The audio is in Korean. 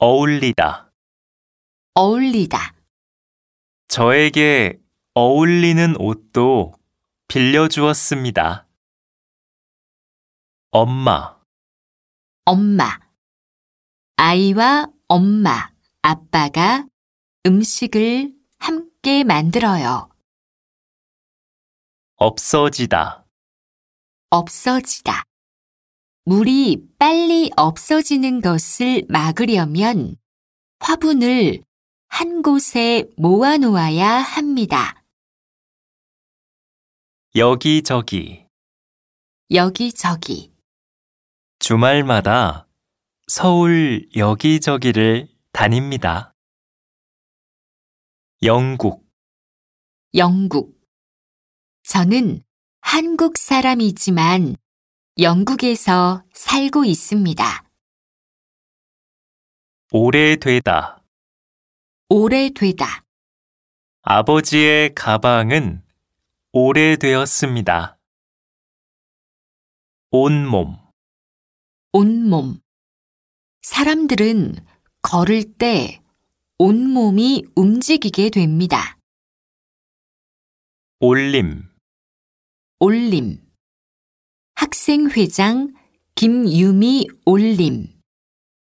어울리다. 어울리다. 저에게 어울리는 옷도 빌려주었습니다. 엄마, 엄마. 아이와 엄마, 아빠가 음식을 함께 만들어요. 없어지다. 없어지다. 물이 빨리 없어지는 것을 막으려면 화분을 한 곳에 모아놓아야 합니다. 여기저기. 여기저기. 주말마다 서울 여기저기를 다닙니다. 영국, 영국. 저는 한국 사람이지만 영국에서 살고 있습니다. 오래되다. 오래되다. 아버지의 가방은 오래되었습니다. 온몸, 온몸. 사람들은 걸을 때 온몸이 움직이게 됩니다. 올림, 올림. 학생회장 김유미 올림.